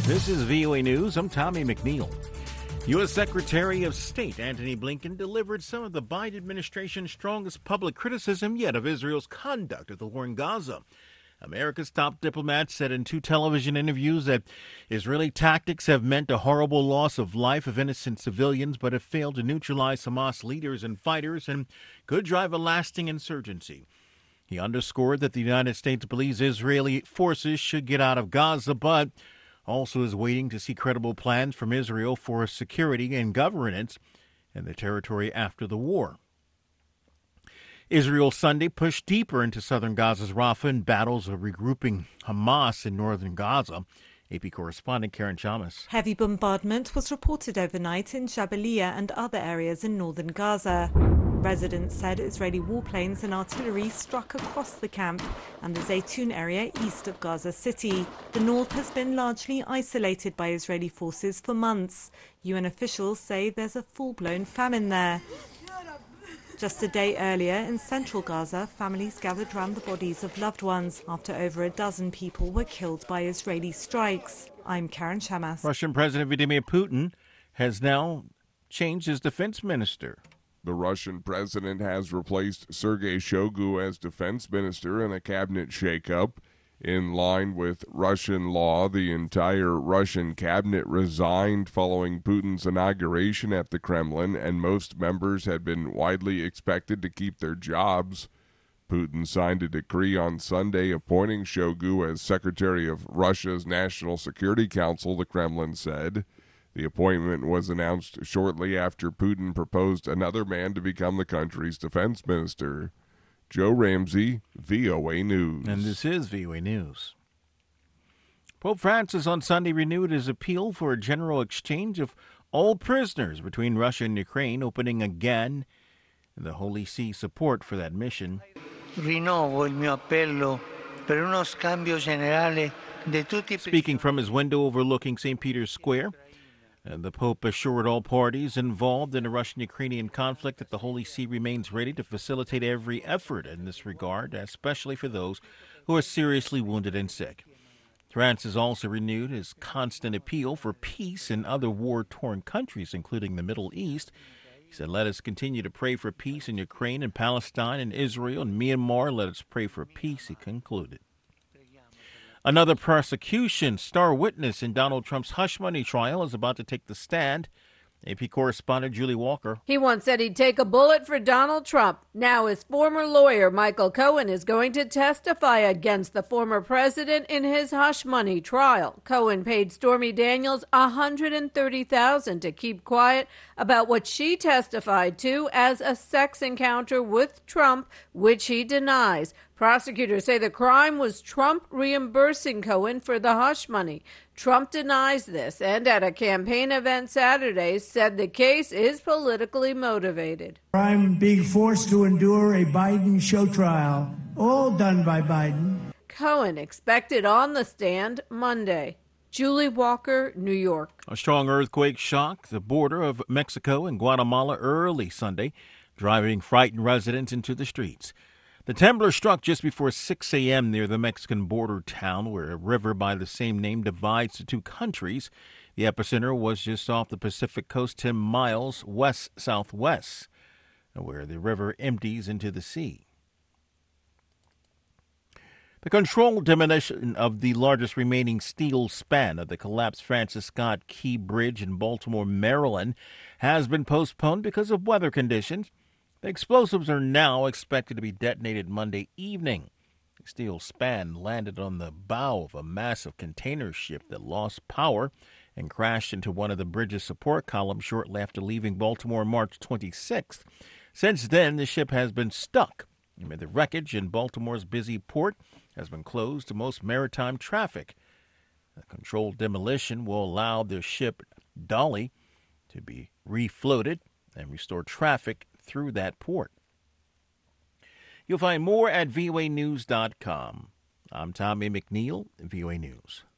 This is VOA News. I'm Tommy McNeil. U.S. Secretary of State Antony Blinken delivered some of the Biden administration's strongest public criticism yet of Israel's conduct of the war in Gaza. America's top diplomat said in two television interviews that Israeli tactics have meant a horrible loss of life of innocent civilians, but have failed to neutralize Hamas leaders and fighters and could drive a lasting insurgency. He underscored that the United States believes Israeli forces should get out of Gaza, but also is waiting to see credible plans from Israel for security and governance in the territory after the war. Israel Sunday pushed deeper into southern Gaza's Rafah in battles of regrouping Hamas in northern Gaza. AP correspondent Karen Chamas. Heavy bombardment was reported overnight in Jabalia and other areas in northern Gaza. Residents said Israeli warplanes and artillery struck across the camp and the Zaytun area east of Gaza City. The north has been largely isolated by Israeli forces for months. UN officials say there's a full-blown famine there. Just a day earlier, in central Gaza, families gathered around the bodies of loved ones after over a dozen people were killed by Israeli strikes. I'm Karen Chamas. Russian President Vladimir Putin has now changed his defense minister. The Russian president has replaced Sergei Shoigu as defense minister in a cabinet shakeup. In line with Russian law, the entire Russian cabinet resigned following Putin's inauguration at the Kremlin, and most members had been widely expected to keep their jobs. Putin signed a decree on Sunday appointing Shoigu as secretary of Russia's National Security Council, the Kremlin said. The appointment was announced shortly after Putin proposed another man to become the country's defense minister. Joe Ramsey, VOA News. And this is VOA News. Pope Francis on Sunday renewed his appeal for a general exchange of all prisoners between Russia and Ukraine, opening again the Holy See support for that mission. Rinnovo il mio appello per uno scambio generale di tutti. Speaking from his window overlooking St. Peter's Square, the Pope assured all parties involved in the Russian-Ukrainian conflict that the Holy See remains ready to facilitate every effort in this regard, especially for those who are seriously wounded and sick. Francis also renewed his constant appeal for peace in other war-torn countries, including the Middle East. He said, "Let us continue to pray for peace in Ukraine and Palestine and Israel and Myanmar. Let us pray for peace," he concluded. Another prosecution star witness in Donald Trump's hush money trial is about to take the stand. AP correspondent Julie Walker. He once said he'd take a bullet for Donald Trump. Now his former lawyer, Michael Cohen, is going to testify against the former president in his hush money trial. Cohen paid Stormy Daniels $130,000 to keep quiet about what she testified to as a sex encounter with Trump, which he denies. Prosecutors say the crime was Trump reimbursing Cohen for the hush money. Trump denies this and at a campaign event Saturday said the case is politically motivated. I'm being forced to endure a Biden show trial, all done by Biden. Cohen expected on the stand Monday. Julie Walker, New York. A strong earthquake shocked the border of Mexico and Guatemala early Sunday, driving frightened residents into the streets. The tremor struck just before 6 a.m. near the Mexican border town, where a river by the same name divides the two countries. The epicenter was just off the Pacific coast, 10 miles west-southwest, where the river empties into the sea. The controlled demolition of the largest remaining steel span of the collapsed Francis Scott Key Bridge in Baltimore, Maryland, has been postponed because of weather conditions. The explosives are now expected to be detonated Monday evening. The steel span landed on the bow of a massive container ship that lost power and crashed into one of the bridge's support columns shortly after leaving Baltimore March 26th. Since then, the ship has been stuck amid the wreckage, and Baltimore's busy port has been closed to most maritime traffic. The controlled demolition will allow the ship Dolly to be refloated and restore traffic through that port. You'll find more at voanews.com. I'm Tommy McNeil, VOA News.